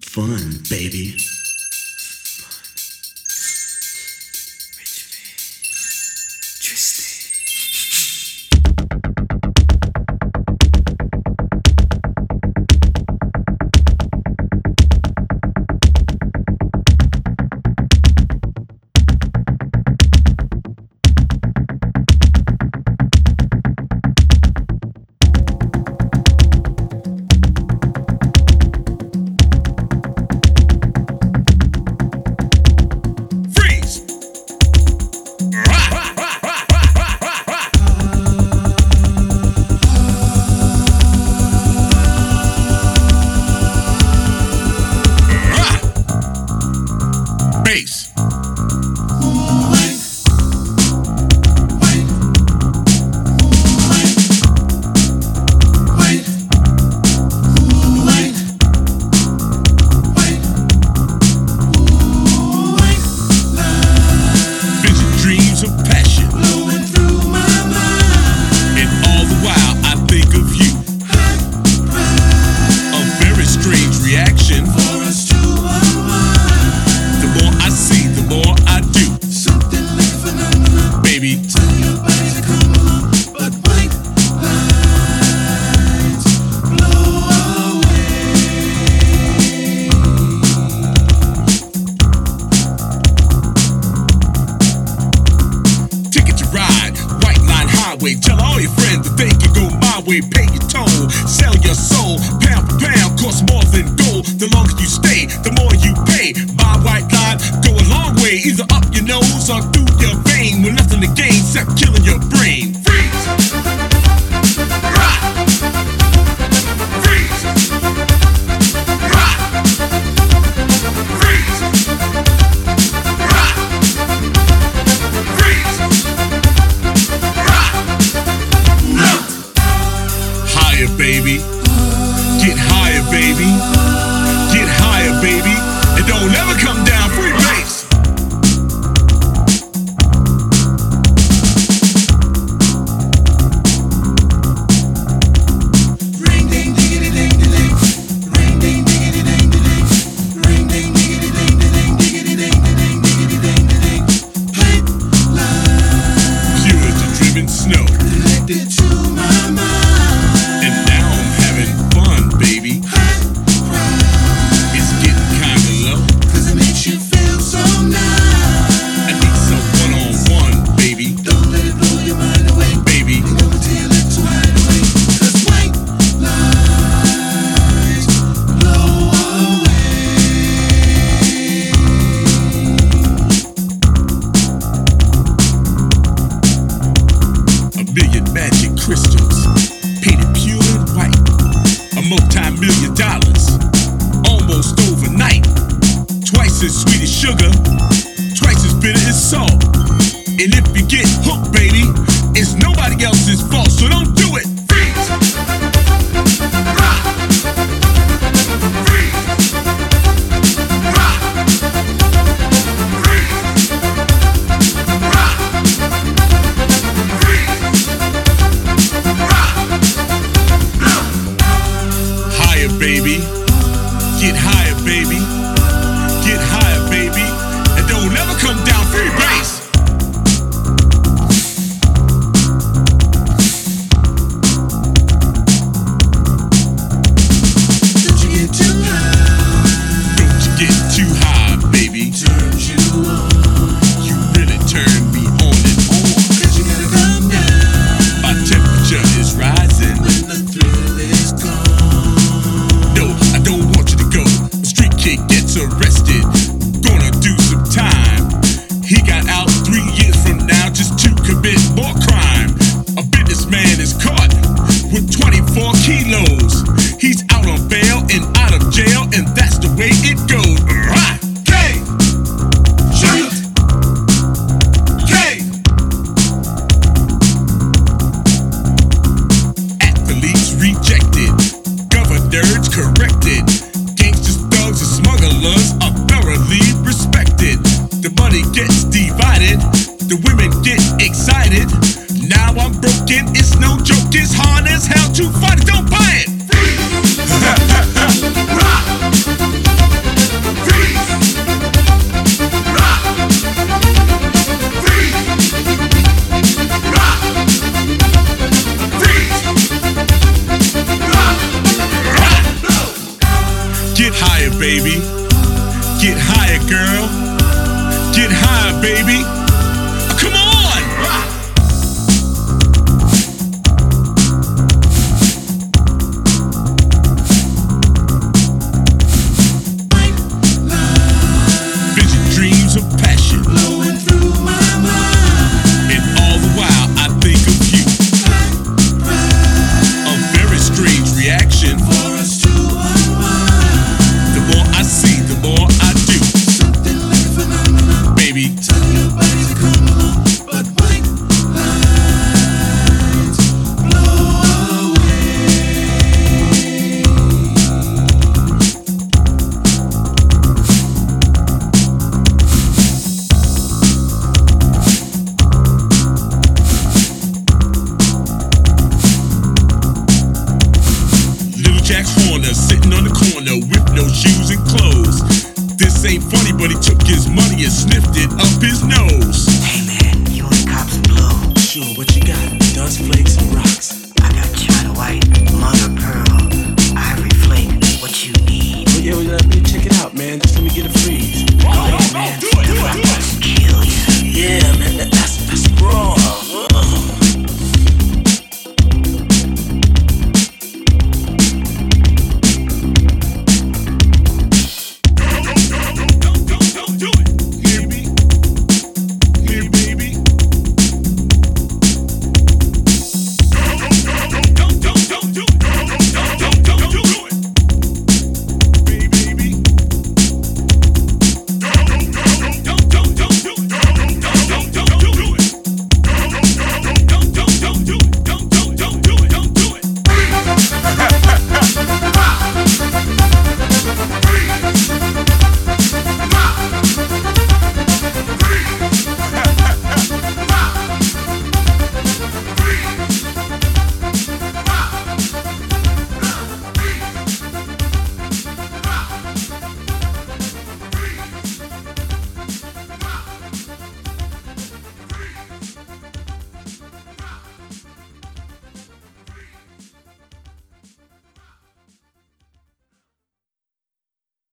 Fun, baby. Tell all your friends that they can go my way, pay your toll, sell your soul, pound for pound, costs more than gold. The longer you stay, the more you pay. My white line go a long way, either up your nose or through your vein, with nothing to gain except killing your brain. Freeze! Rock! Freeze! Rock! Freeze! Rock! Freeze! Higher, baby. Get higher, baby. Get higher, baby. And don't ever come down. Free bass. Ring ding diggity ding ding. Ring ding diggity ding ding. Ring ding diggity ding ding diggity ding ding diggity ding ding. Pipeline. Purity driven snow. Connected to my mind. Magic crystals, painted pure and white. A multi-million dollars, almost overnight. Twice as sweet as sugar, twice as bitter as salt. And if you get hooked, baby, it's nobody else's fault, so don't do it. Freeze! Rock! Freeze! Rock! Freeze! Rock! Baby, get higher, baby. Get higher, baby. And don't ever come down. Free bass. Don't you get too high. Don't you get too high, baby. Turns you on. You really turn me on and on. 'Cause you gotta come down. My temperature is rising. When the thrill is gone. I don't want you to go. A street kid gets arrested, gonna do some time. He got out 3 years from now just to commit more crime. A businessman is caught with 24 kilos. He's out on bail and out of jail, and that's the way it goes. Right. K. Sugar. K. Athletes rejected. Governors corrected. Gangsters, thugs, and smugglers are thoroughly respected. The money gets divided. The women get excited. Now I'm broken. It's no joke. It's hard as hell to fight it. Don't buy it. Rock. Get higher, baby. Get higher, girl. Get higher, baby. Come on! Vision dreams of passion Blowing through my mind. and all the while I think of you. A very strange reaction. For us to unwind. The more I see, the more I do. Something like a phenomenon. Baby, Tell your body to come along. But white lines blow Little Jack Horner sitting on the corner with no shoes and clothes. This ain't funny, but he took his money and sniffed it up his nose. Hey man, you want cops and blow? Sure, what you got? Dust flakes and rocks. I got China White, Mother Pearl, Ivory Flake. What you need? Oh yeah, we got